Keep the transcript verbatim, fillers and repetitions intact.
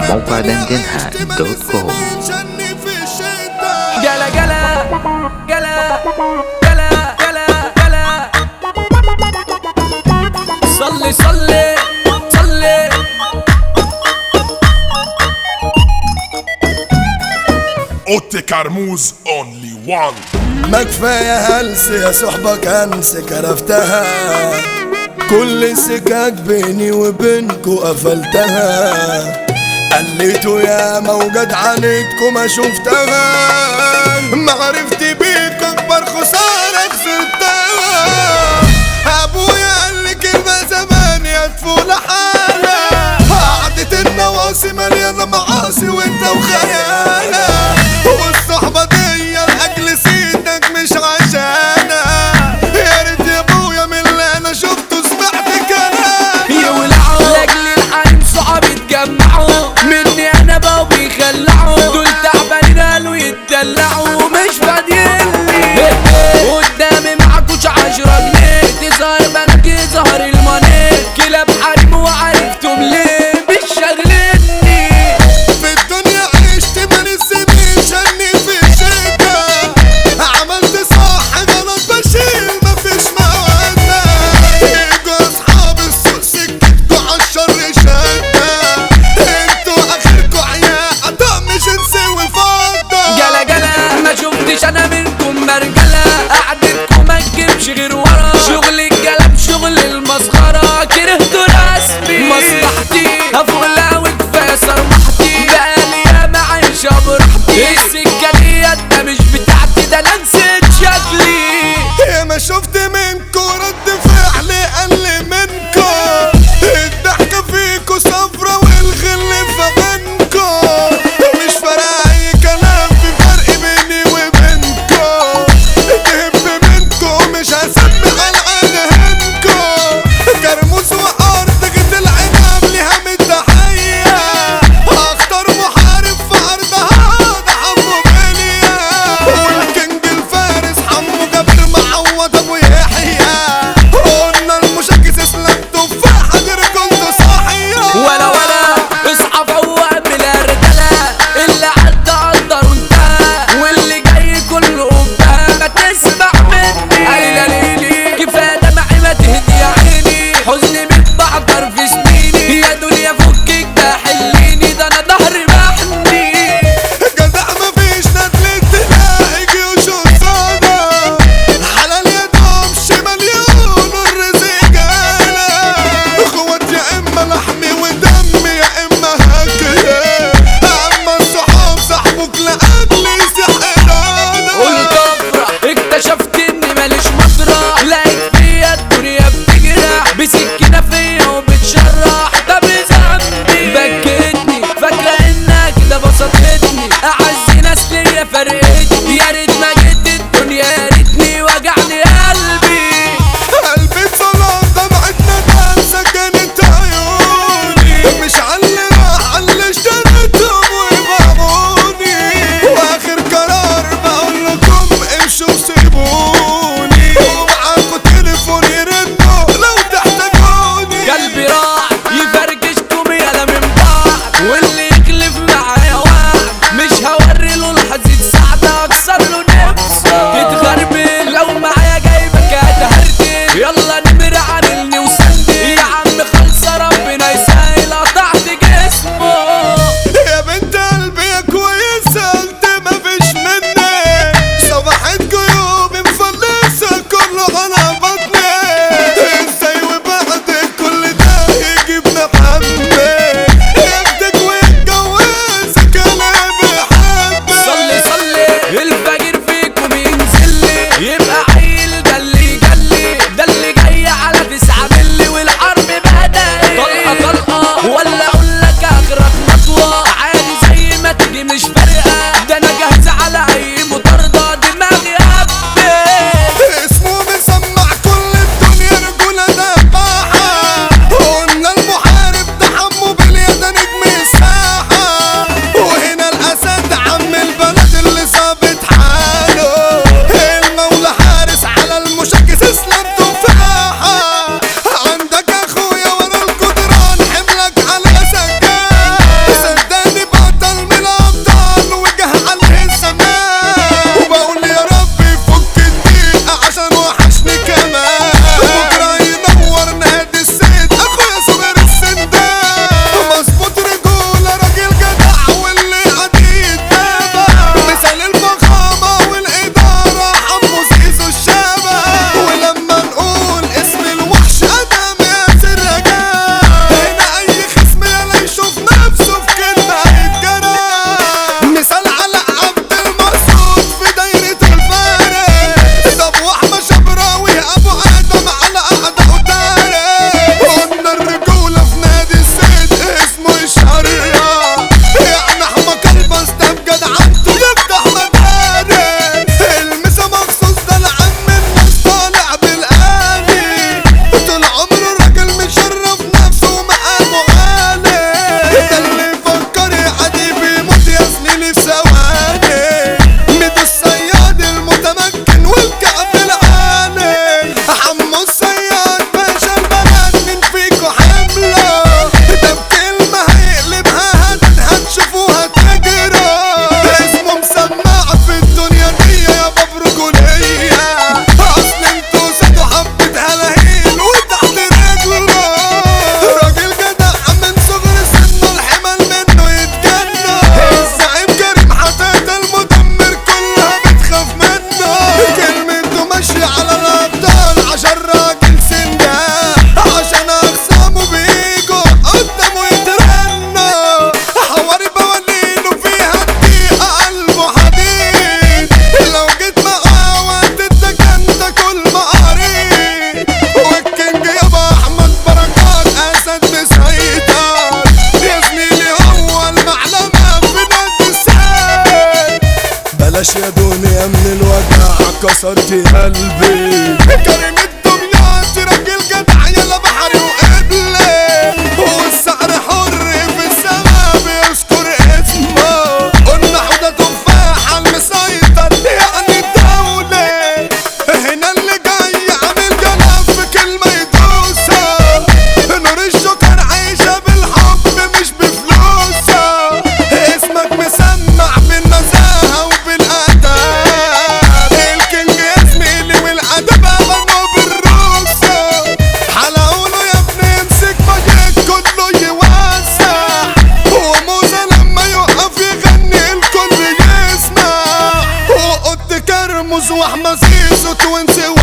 موقع دندنها دوت كوم. جلا جلا جلا جلا جلا جلا صلي صلي صلي اوتي كرموز اونلي وان. ما كفاية هلس يا صحبة كنس كرفتها، كل السكاك بيني وبينكو قفلتها، قليتوا يا موجد عنيدكو ما شفتها، معرفتي بيك اكبر خسارة خسرتها. ابويا قال لي كلمة زمان يا طفولة حالة، قعدة النواصي مليانة معاصي وانت وخيالة، والصحبة دي لاجل سيدك مش عشانها، يا ريت يا ابويا من اللي انا شفته سمعت كلام. يولعوا لاجل الحريم صحابي اتجمعوا مني انا بقوا بيخلعوا، دول تعبانين قالوا يتدلعوا مش فاضيينلي قدامي معكوش عشرة جنيه، تظهر بنكي ظهر المنيه، كلاب حريم وعرفتم ليه مش شاغليني. في الدنيا عشت كسرت قلبي. كريم الدمياط راجل جدع يلا بحري وقبلي، والسعر حر في السما بيذكر اسمه. قلنا حوده تفاح المسيطر يعني الدولة، هنا اللي جاي عامل جنب في كلمة يدوسها. نور الشكر عايشة بالحب مش بفلوسها، اسمك مسمع بالنزاهة وبالأدب. الكينج يا زميلي والأدب أمنوا بالروسة. حلقوله يا ابني امسك مجيك كله يوسع، وموزة لما يقف يغني الكل يسمع. وقلت كرمز واحمد زيزو توينسي